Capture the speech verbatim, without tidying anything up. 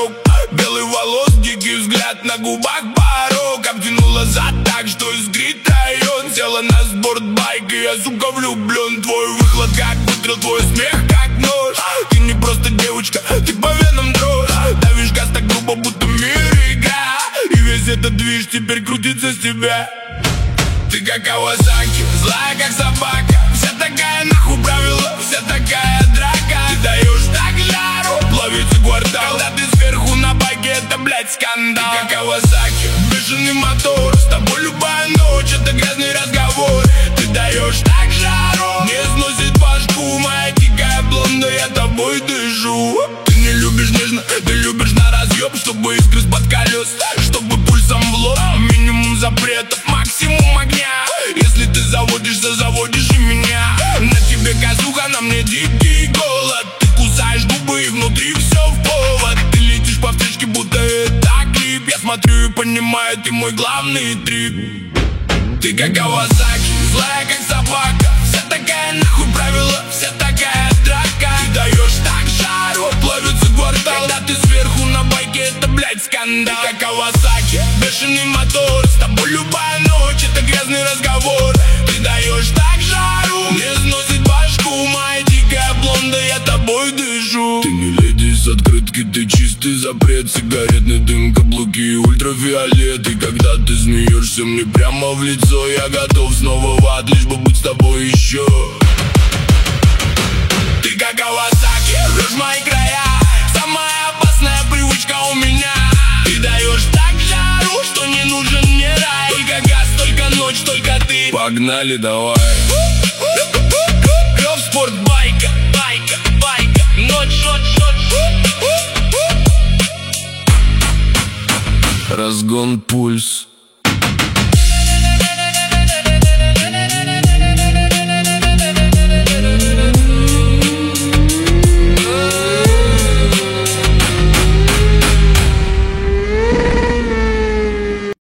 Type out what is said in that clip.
ветерок. Белый волос, дикий взгляд, на губах порог. Обтянула зад так, что искрит район. Села на спортбайк, и я, сука, влюблен. Твой выхлоп как выстрел, твой смех как нож. Ты не просто девочка, ты по венам дрожь. Давишь газ так грубо, будто мир игра. И весь этот движ теперь крутится с тебя. Ты как Кавасаки, злая как собака. Вся такая нахуй правила, вся такая драка. Ты даешь так жару, плавится квартал. Когда ты сверху на байке, это, блядь, скандал. Ты как Кавасаки, бешеный мотор. С тобой любая ночь, это грязный разговор. Ты даешь так жару, не сносит башку. Моя дикая блонда, я тобой дышу. Ты не любишь нежно, ты любишь на разъеб. Чтобы искры под колес, чтобы пульсом в лоб. Минимум запретов, максимум огня. Если ты заводишься, заводишь и меня. На тебе казуха, на мне дикий голод. Ты кусаешь губы и внутри все в повод. Ты летишь по встречке, будто это клип. Я смотрю и понимаю, ты мой главный трип. Ты как Кавасаки, злая как собака. Вся такая нахуй правила, вся такая драка. Ты даешь так жару, плавится квартал. Когда ты сверху на байке, это, блядь, скандал. Ты как Кавасаки, бешеный мотор. С тобой любая ночь, это грязный разговор. Ты даешь так жару, не сносит башку. Моя дикая блонда, я тобой дышу. Ты не леди с открытки, ты чистый запрет. Сигаретный дым, каблуки и ультрафиолет. И когда ты смеешься мне прямо в лицо, я готов снова в ад, лишь бы быть с тобой еще. Ты как Кавасаки, рвешь мои края. Самая опасная привычка у меня. Ты даешь так жару, что не нужен мне рай. Только газ, только ночь, только ты. Погнали, давай. Лёв спортбайка, байка, байка. Ночь, ночь, ночь. Разгон, пульс.